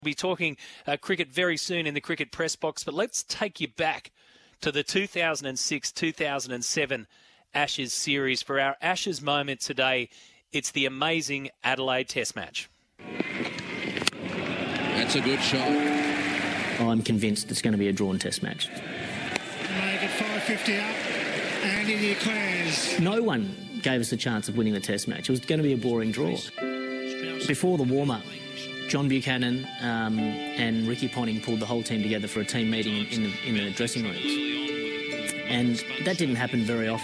We'll be talking cricket very soon in the Cricket Press Box, but let's take you back to the 2006-2007 Ashes series. For our Ashes moment today, it's the amazing Adelaide Test match. That's a good shot. I'm convinced it's going to be a drawn Test match. Make it 550 up, and he declares. No one gave us a chance of winning the Test match. It was going to be a boring draw. Before the warm-up, John Buchanan and Ricky Ponting pulled the whole team together for a team meeting in the dressing rooms. And that didn't happen very often.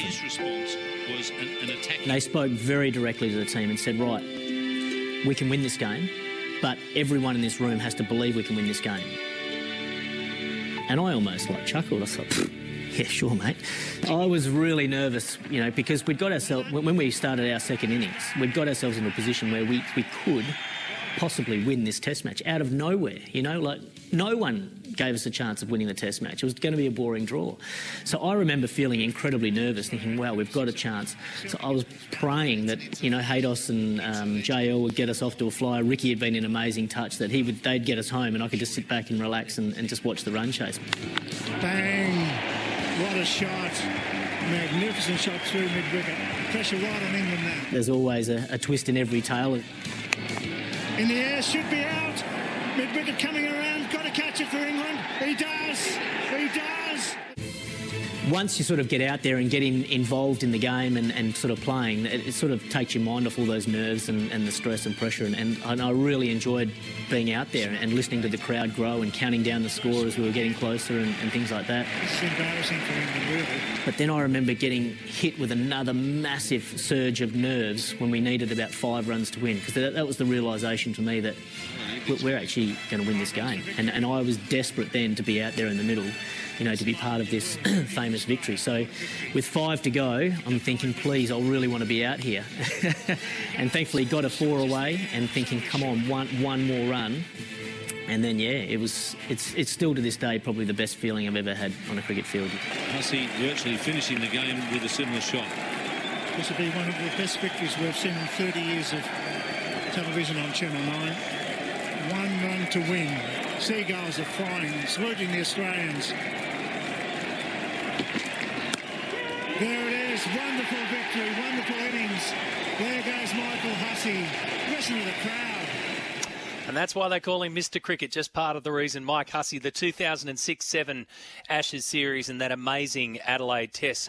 They spoke very directly to the team and said, right, we can win this game, but everyone in this room has to believe we can win this game. And I almost chuckled. I thought, yeah, sure, mate. I was really nervous, because we'd got ourselves, when we started our second innings, we'd got ourselves in a position where we could possibly win this Test match out of nowhere. No one gave us a chance of winning the Test match. It was going to be a boring draw. So I remember feeling incredibly nervous, thinking, wow, we've got a chance. So I was praying that, Haydos and JL would get us off to a flyer. Ricky had been an amazing touch, that they'd get us home and I could just sit back and relax and just watch the run chase. Bang! What a shot. Magnificent shot through mid-wicket. Pressure right on England now. There's always a twist in every tale. In the air, should be out. Mid-wicket coming around, got to catch it for England. He does. He does. Once you sort of get out there and get involved in the game and sort of playing, it sort of takes your mind off all those nerves and the stress and pressure. And I really enjoyed being out there and listening to the crowd grow and counting down the score as we were getting closer and things like that. It's embarrassing for England, really. But then I remember getting hit with another massive surge of nerves when we needed about 5 runs to win, because that was the realisation for me that we're actually going to win this game. And I was desperate then to be out there in the middle, to be part of this famous victory. So with 5 to go, I'm thinking, please, I really want to be out here. And thankfully got a 4 away and thinking, come on, one more run. And then, yeah, it's still to this day probably the best feeling I've ever had on a cricket field. Hussey virtually finishing the game with a similar shot. This will be one of the best victories we've seen in 30 years of television on Channel 9. 1 run to win. Seagulls are flying, saluting the Australians. There it is, wonderful victory, wonderful innings. There goes Michael Hussey. Listen to the crowd. And that's why they call him Mr. Cricket, just part of the reason. Mike Hussey, the 2006-7 Ashes series and that amazing Adelaide Test.